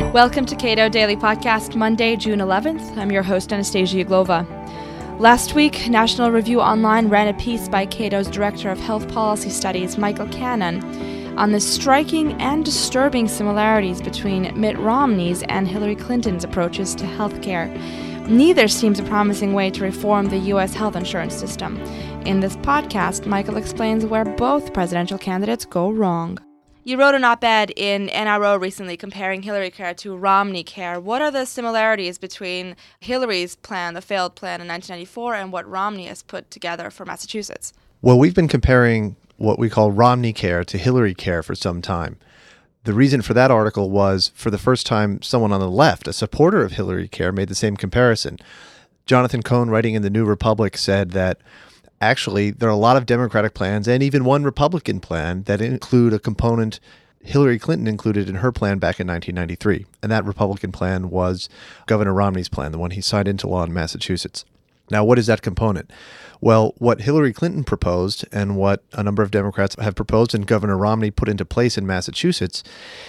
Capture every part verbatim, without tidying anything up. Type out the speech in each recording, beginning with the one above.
Welcome to Cato Daily Podcast, Monday, June eleventh. I'm your host, Anastasia Uglova. Last week, National Review Online ran a piece by Cato's Director of Health Policy Studies, Michael Cannon, on the striking and disturbing similarities between Mitt Romney's and Hillary Clinton's approaches to healthcare. Neither seems a promising way to reform the U S health insurance system. In this podcast, Michael explains where both presidential candidates go wrong. You wrote an op-ed in N R O recently comparing Hillary Care to Romney Care. What are the similarities between Hillary's plan, the failed plan in nineteen ninety-four, and what Romney has put together for Massachusetts? Well, we've been comparing what we call Romney Care to Hillary Care for some time. The reason for that article was, for the first time, someone on the left, a supporter of Hillary Care, made the same comparison. Jonathan Cohn, writing in the New Republic, said that actually, there are a lot of Democratic plans and even one Republican plan that include a component Hillary Clinton included in her plan back in nineteen ninety-three. And that Republican plan was Governor Romney's plan, the one he signed into law in Massachusetts. Now, what is that component? Well, what Hillary Clinton proposed and what a number of Democrats have proposed and Governor Romney put into place in Massachusetts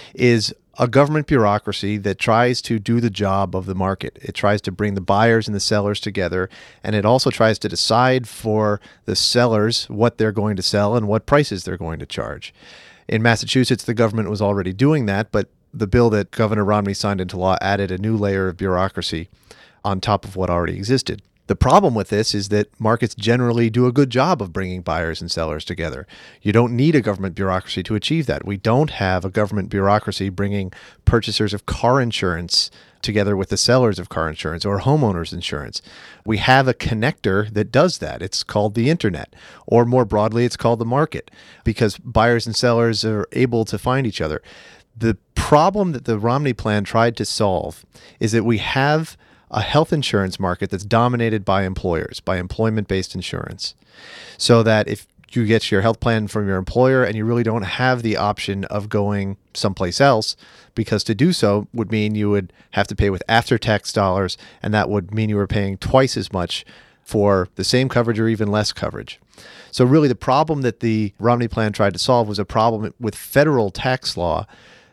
is a government bureaucracy that tries to do the job of the market. It tries to bring the buyers and the sellers together, and it also tries to decide for the sellers what they're going to sell and what prices they're going to charge. In Massachusetts, the government was already doing that, but the bill that Governor Romney signed into law added a new layer of bureaucracy on top of what already existed. The problem with this is that markets generally do a good job of bringing buyers and sellers together. You don't need a government bureaucracy to achieve that. We don't have a government bureaucracy bringing purchasers of car insurance together with the sellers of car insurance or homeowners insurance. We have a connector that does that. It's called the internet, or more broadly, it's called the market, because buyers and sellers are able to find each other. The problem that the Romney plan tried to solve is that we have a health insurance market that's dominated by employers, by employment-based insurance, so that if you get your health plan from your employer and you really don't have the option of going someplace else, because to do so would mean you would have to pay with after-tax dollars, and that would mean you were paying twice as much for the same coverage or even less coverage. So really the problem that the Romney plan tried to solve was a problem with federal tax law,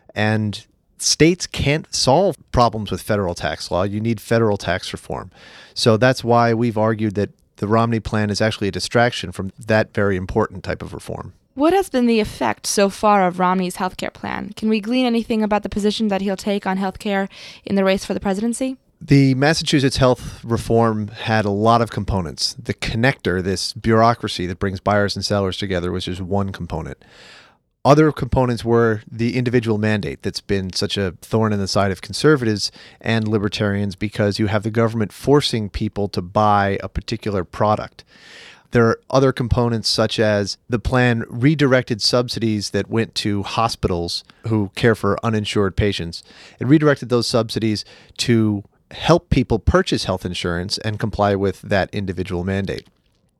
and states can't solve problems with federal tax law. You need federal tax reform. So that's why we've argued that the Romney plan is actually a distraction from that very important type of reform. What has been the effect so far of Romney's healthcare plan? Can we glean anything about the position that he'll take on healthcare in the race for the presidency? The Massachusetts health reform had a lot of components. The connector, this bureaucracy that brings buyers and sellers together, was just one component. Other components were the individual mandate that's been such a thorn in the side of conservatives and libertarians because you have the government forcing people to buy a particular product. There are other components such as the plan redirected subsidies that went to hospitals who care for uninsured patients. It redirected those subsidies to help people purchase health insurance and comply with that individual mandate.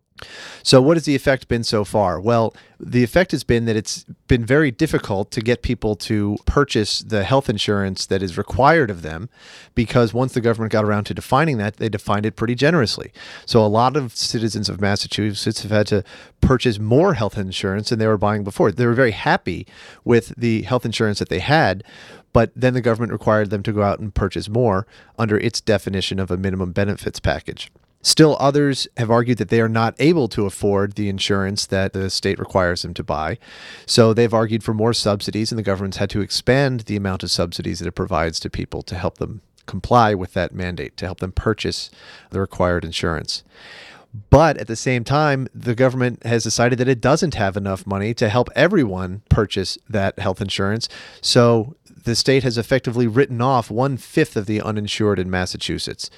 So what has the effect been so far? Well, the effect has been that it's been very difficult to get people to purchase the health insurance that is required of them, because once the government got around to defining that, they defined it pretty generously. So a lot of citizens of Massachusetts have had to purchase more health insurance than they were buying before. They were very happy with the health insurance that they had, but then the government required them to go out and purchase more under its definition of a minimum benefits package. Still, others have argued that they are not able to afford the insurance that the state requires them to buy. So they've argued for more subsidies, and the government's had to expand the amount of subsidies that it provides to people to help them comply with that mandate, to help them purchase the required insurance. But at the same time, the government has decided that it doesn't have enough money to help everyone purchase that health insurance. So the state has effectively written off one-fifth of the uninsured in Massachusetts,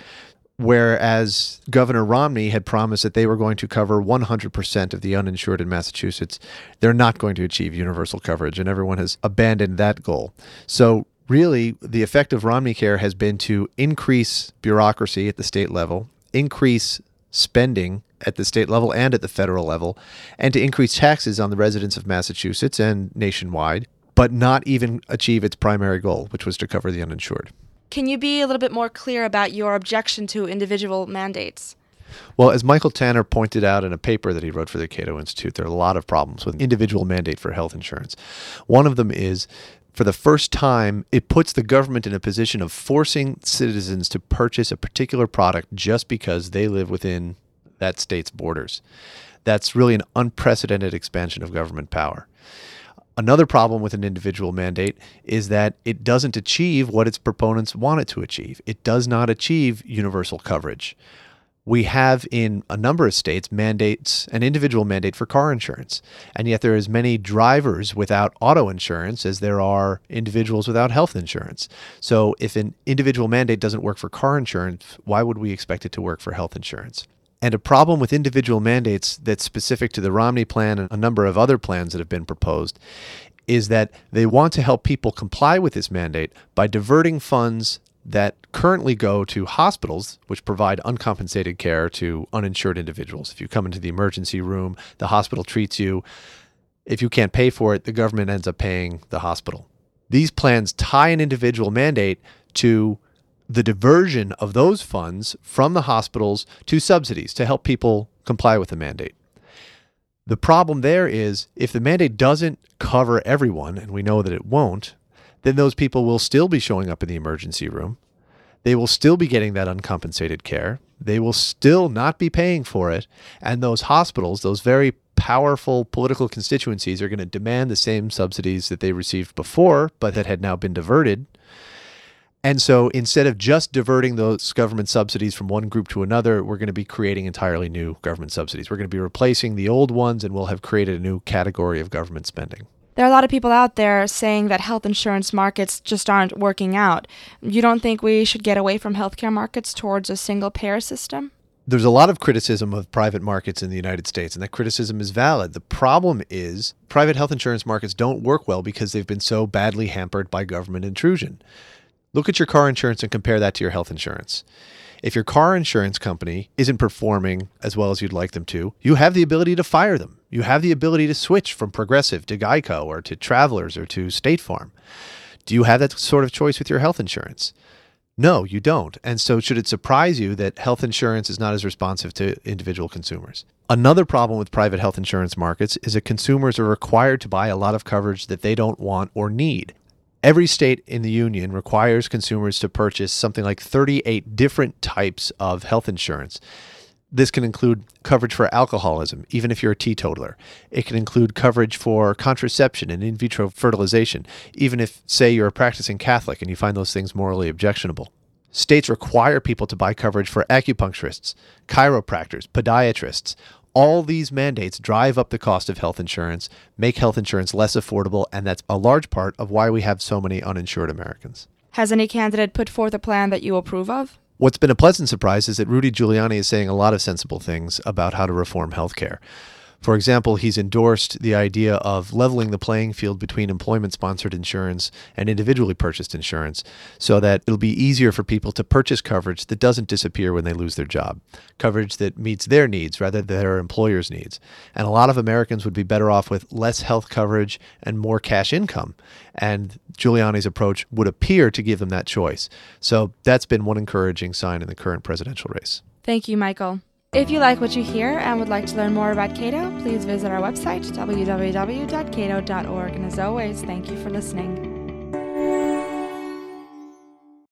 whereas Governor Romney had promised that they were going to cover one hundred percent of the uninsured in Massachusetts. They're not going to achieve universal coverage, and everyone has abandoned that goal. So really, the effect of Romney Care has been to increase bureaucracy at the state level, increase spending at the state level and at the federal level, and to increase taxes on the residents of Massachusetts and nationwide, but not even achieve its primary goal, which was to cover the uninsured. Can you be a little bit more clear about your objection to individual mandates? Well, as Michael Tanner pointed out in a paper that he wrote for the Cato Institute, there are a lot of problems with individual mandate for health insurance. One of them is for the first time, it puts the government in a position of forcing citizens to purchase a particular product just because they live within that state's borders. That's really an unprecedented expansion of government power. Another problem with an individual mandate is that it doesn't achieve what its proponents want it to achieve. It does not achieve universal coverage. We have in a number of states mandates, an individual mandate for car insurance, and yet there are as many drivers without auto insurance as there are individuals without health insurance. So if an individual mandate doesn't work for car insurance, why would we expect it to work for health insurance? And a problem with individual mandates that's specific to the Romney plan and a number of other plans that have been proposed is that they want to help people comply with this mandate by diverting funds that currently go to hospitals, which provide uncompensated care to uninsured individuals. If you come into the emergency room, the hospital treats you. If you can't pay for it, the government ends up paying the hospital. These plans tie an individual mandate to the diversion of those funds from the hospitals to subsidies to help people comply with the mandate. The problem there is if the mandate doesn't cover everyone, and we know that it won't, then those people will still be showing up in the emergency room. They will still be getting that uncompensated care. They will still not be paying for it. And those hospitals, those very powerful political constituencies, are going to demand the same subsidies that they received before, but that had now been diverted. And so instead of just diverting those government subsidies from one group to another, we're going to be creating entirely new government subsidies. We're going to be replacing the old ones, and we'll have created a new category of government spending. There are a lot of people out there saying that health insurance markets just aren't working out. You don't think we should get away from healthcare markets towards a single-payer system? There's a lot of criticism of private markets in the United States, and that criticism is valid. The problem is private health insurance markets don't work well because they've been so badly hampered by government intrusion. Look at your car insurance and compare that to your health insurance. If your car insurance company isn't performing as well as you'd like them to, you have the ability to fire them. You have the ability to switch from Progressive to Geico or to Travelers or to State Farm. Do you have that sort of choice with your health insurance? No, you don't. And so should it surprise you that health insurance is not as responsive to individual consumers? Another problem with private health insurance markets is that consumers are required to buy a lot of coverage that they don't want or need. Every state in the union requires consumers to purchase something like thirty-eight different types of health insurance. This can include coverage for alcoholism, even if you're a teetotaler. It can include coverage for contraception and in vitro fertilization, even if, say, you're a practicing Catholic and you find those things morally objectionable. States require people to buy coverage for acupuncturists, chiropractors, podiatrists. All these mandates drive up the cost of health insurance, make health insurance less affordable, and that's a large part of why we have so many uninsured Americans. Has any candidate put forth a plan that you approve of? What's been a pleasant surprise is that Rudy Giuliani is saying a lot of sensible things about how to reform healthcare. For example, he's endorsed the idea of leveling the playing field between employment-sponsored insurance and individually purchased insurance so that it'll be easier for people to purchase coverage that doesn't disappear when they lose their job, coverage that meets their needs rather than their employer's needs. And a lot of Americans would be better off with less health coverage and more cash income. And Giuliani's approach would appear to give them that choice. So that's been one encouraging sign in the current presidential race. Thank you, Michael. If you like what you hear and would like to learn more about Cato, please visit our website, w w w dot cato dot org. And as always, thank you for listening.